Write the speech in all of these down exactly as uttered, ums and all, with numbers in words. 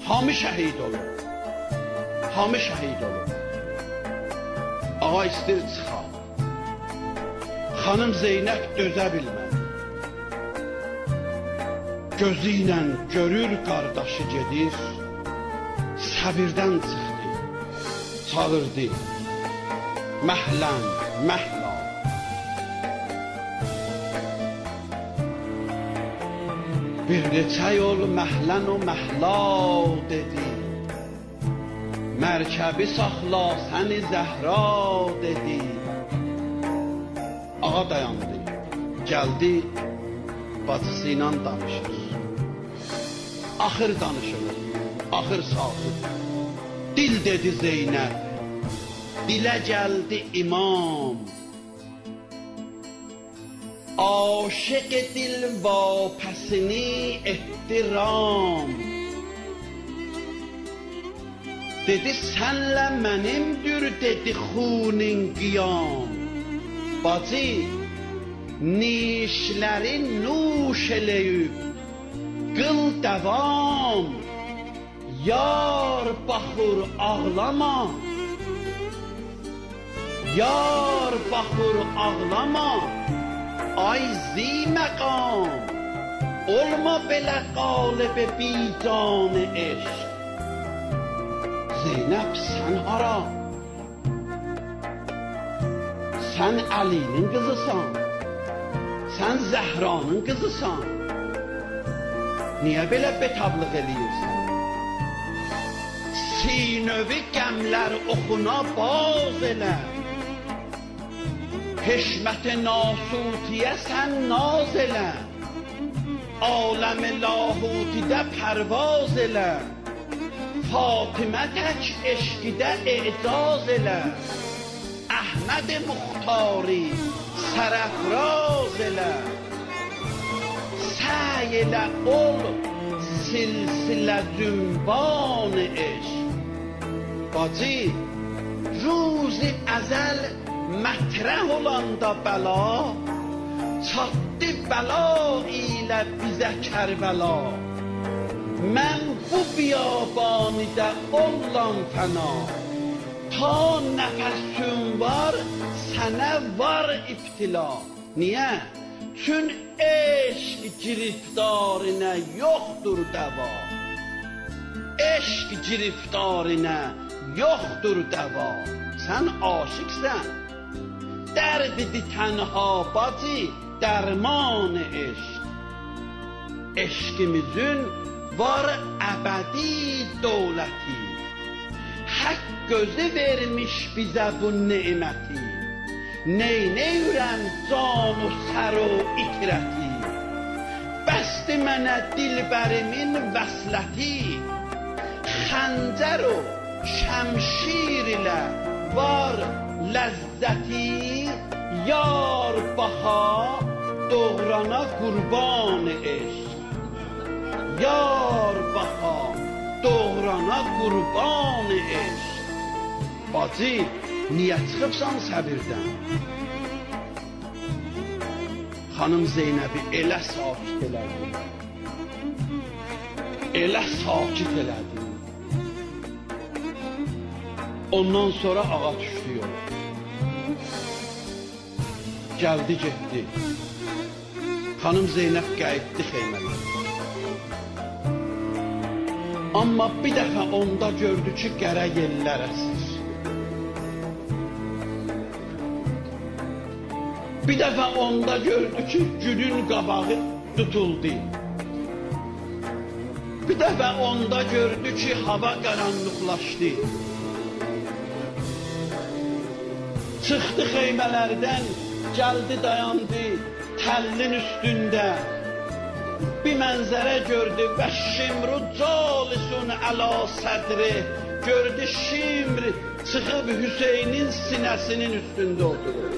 Hamı şəhid olur. Hamı şəhid olur. Ağa istir çıxa. Xanım Zeynəb dözə bilmədi. Gözü ilə görür qardaşı gedir. Səbirdən çıxdı. Çağırdı. Məhlən, məhla. Bir neçə yol məhlən o məhla dedi. Mərkəbi saxla səni Zəhra dedi. Ağa dayandı. Gəldi bacısı ilə danışır. Axır danışır. Axır sağdır. Dil dedi Zeynəb. Dilə gəldi imam. Aşık dil vapسini ehtiram. Dedi senle mənimdir dedi xunin qiyam. Bacı nişlərin nuş eləyib qıl dəvam. Yar baxır ağlama. Yar baxır ağlama. Ay zi məqam. Olma belə qalib bican eşq. Zeynəb sən hara? Sən Əlinin qızısan. Sən Zəhranın qızısan. Niyə belə betablıq eləyirsən? Sinövi qəmlər oxuna baz elə. Hişmət-i nasutiyə sən naz elə. Aləm-i lahutidə pərvaz elə. Fatimə tək eşqidə icaz elə. Əhməd Muxtari sərəfraz elə. Səy elə ol silsilə cünban eşq. Bacı, ruzi əzəl mətrəh olanda bəla, çatdı bəla ilə bizə Kərbəla. Mən bu biyabanidə ollam fəna, ta nəfəsüm var, sənə var ibtila. Niyə? Çün eşq giriftarinə yoxdur dəva. Eşq giriftarinə yoxdur dəva. Sən aşıqsən. Dərdi tənha bacı dərman eşq. Eşqimizin var əbədi dövləti. Haqq gözü vermiş bizə bu neməti. Neynəyirəm can و سر و itirəti. Bəsdi mənə dilbərimin vəsləti. Xəncər و şəmşir ilə var ləzzəti. Yar baxa doğrana qurban eşq. Yar baxa doğrana qurban eşq. Bacı, niyə çıxıbsan səbirdən? Xanım Zeynəbi elə sakit elədi. Elə sakit elədi. Ondan sonra ağa düşdü yola. Gəldi getdi. Xanım Zeynəb qayıtdı xeyməyə. Amma bir dəfə onda gördü ki, qərə yellər əsir. Bir dəfə onda gördü ki, gülün qabağı tutuldu. Bir dəfə onda gördü ki, hava qaranlıqlaşdı. Çıxdı xeymələrdən, gəldi dayandı təllin üstündə. Bir mənzərə gördü və şimru calisun əla sədri. Gördü şimr çıxıb Hüseynin sinəsinin üstündə oturur.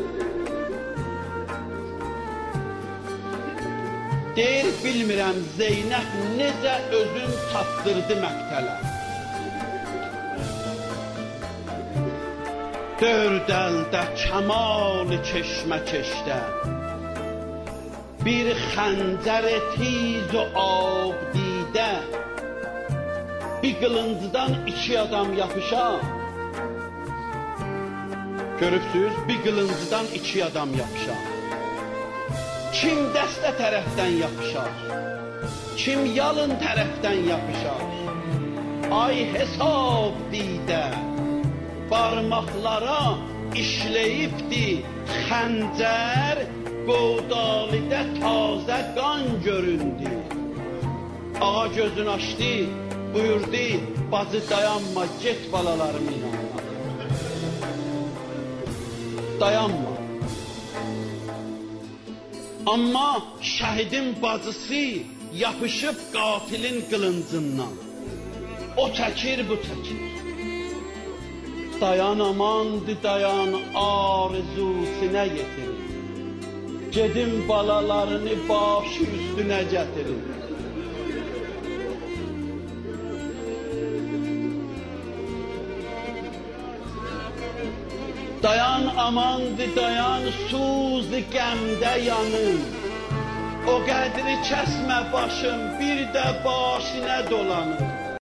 Deyir, bilmirəm Zeynəb necə özün tapdırdı məqtələ. Dörd əldə kəmal çeşmə keşdə. Bir xəncər tiz و آب دیده. bir qılıncdan iki adam yapışar. Görürsünüz, bir qılıncdan iki adam yapışar. Kim dəstə tərəfdən yapışar, kim yalın tərəfdən yapışar. Ay hesab didə, barmaqlara işləyibdi xəncər, qovdalıda tazə qan göründü. Ağa gözünü açdı, buyurdu, bacı dayanma, get balalarım inanma. Dayanma. Amma şəhidin bacısı yapışıb qatilin qılıncından. O çəkir, bu çəkir. Dayan amandı, dayan, arzusinə yetirin. Gedin balalarını başı üstünə gətirin. Dayan amandı, dayan, suzi qəmdə yanın. O qədri kəsmə başım, bir də başına dolanır.